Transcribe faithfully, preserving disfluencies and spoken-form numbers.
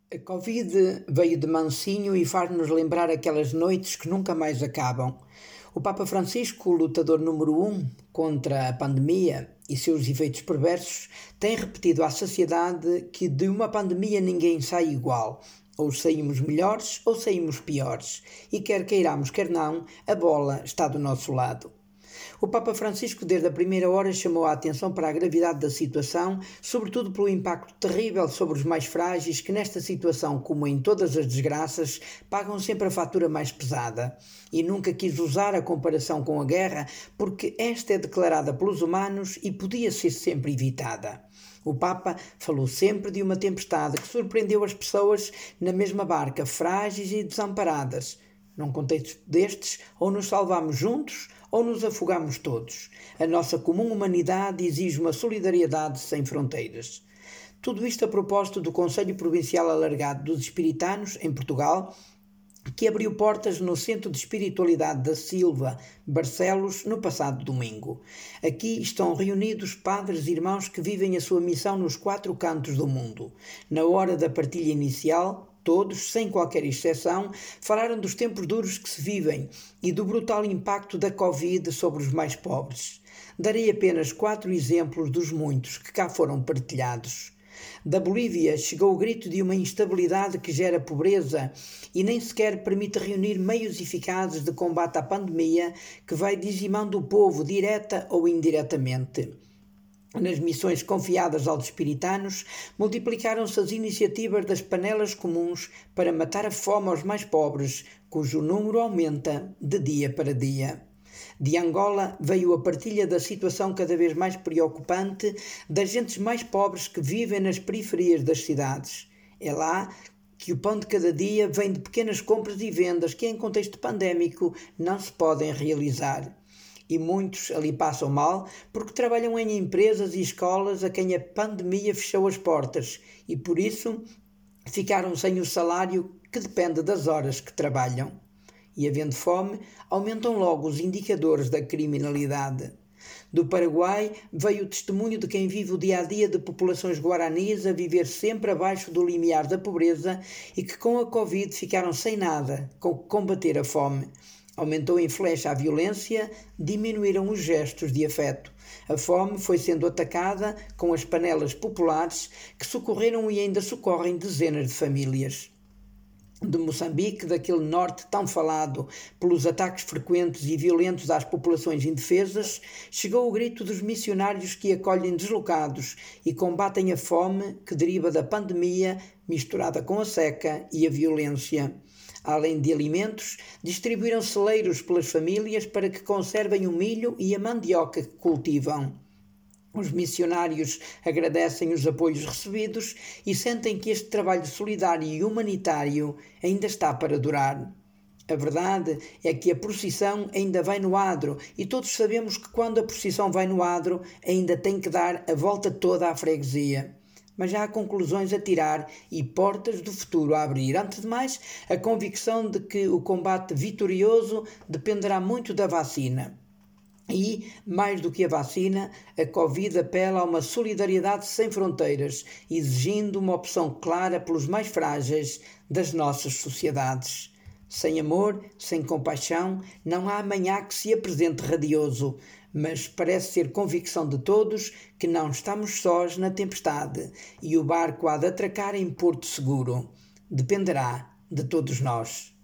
A Covid veio de mansinho e faz-nos lembrar aquelas noites que nunca mais acabam. O Papa Francisco, o lutador número um contra a pandemia e seus efeitos perversos, tem repetido à sociedade que de uma pandemia ninguém sai igual. Ou saímos melhores ou saímos piores. E quer queiramos, quer não, a bola está do nosso lado. O Papa Francisco, desde a primeira hora, chamou a atenção para a gravidade da situação, sobretudo pelo impacto terrível sobre os mais frágeis, que nesta situação, como em todas as desgraças, pagam sempre a fatura mais pesada. E nunca quis usar a comparação com a guerra, porque esta é declarada pelos humanos e podia ser sempre evitada. O Papa falou sempre de uma tempestade que surpreendeu as pessoas na mesma barca, frágeis e desamparadas. Num contexto destes, ou nos salvamos juntos ou nos afogamos todos. A nossa comum humanidade exige uma solidariedade sem fronteiras. Tudo isto a propósito do Conselho Provincial Alargado dos Espiritanos, em Portugal, que abriu portas no Centro de Espiritualidade da Silva, Barcelos, no passado domingo. Aqui estão reunidos padres e irmãos que vivem a sua missão nos quatro cantos do mundo. Na hora da partilha inicial, todos, sem qualquer exceção, falaram dos tempos duros que se vivem e do brutal impacto da Covid sobre os mais pobres. Darei apenas quatro exemplos dos muitos que cá foram partilhados. Da Bolívia chegou o grito de uma instabilidade que gera pobreza e nem sequer permite reunir meios eficazes de combate à pandemia que vai dizimando o povo direta ou indiretamente. Nas missões confiadas aos espiritanos, multiplicaram-se as iniciativas das panelas comuns para matar a fome aos mais pobres, cujo número aumenta de dia para dia. De Angola veio a partilha da situação cada vez mais preocupante das gentes mais pobres que vivem nas periferias das cidades. É lá que o pão de cada dia vem de pequenas compras e vendas que, em contexto pandémico, não se podem realizar. E muitos ali passam mal porque trabalham em empresas e escolas a quem a pandemia fechou as portas e, por isso, ficaram sem o salário que depende das horas que trabalham. E, havendo fome, aumentam logo os indicadores da criminalidade. Do Paraguai veio o testemunho de quem vive o dia-a-dia de populações guaranis a viver sempre abaixo do limiar da pobreza e que com a Covid ficaram sem nada com que combater a fome. Aumentou em flecha a violência, diminuíram os gestos de afeto. A fome foi sendo atacada com as panelas populares que socorreram e ainda socorrem dezenas de famílias. De Moçambique, daquele norte tão falado pelos ataques frequentes e violentos às populações indefesas, chegou o grito dos missionários que acolhem deslocados e combatem a fome que deriva da pandemia misturada com a seca e a violência. Além de alimentos, distribuíram celeiros pelas famílias para que conservem o milho e a mandioca que cultivam. Os missionários agradecem os apoios recebidos e sentem que este trabalho solidário e humanitário ainda está para durar. A verdade é que a procissão ainda vai no adro e todos sabemos que quando a procissão vai no adro ainda tem que dar a volta toda à freguesia. Mas já há conclusões a tirar e portas do futuro a abrir. Antes de mais, a convicção de que o combate vitorioso dependerá muito da vacina. E, mais do que a vacina, a Covid apela a uma solidariedade sem fronteiras, exigindo uma opção clara pelos mais frágeis das nossas sociedades. Sem amor, sem compaixão, não há amanhã que se apresente radioso, mas parece ser convicção de todos que não estamos sós na tempestade e o barco há de atracar em porto seguro. Dependerá de todos nós.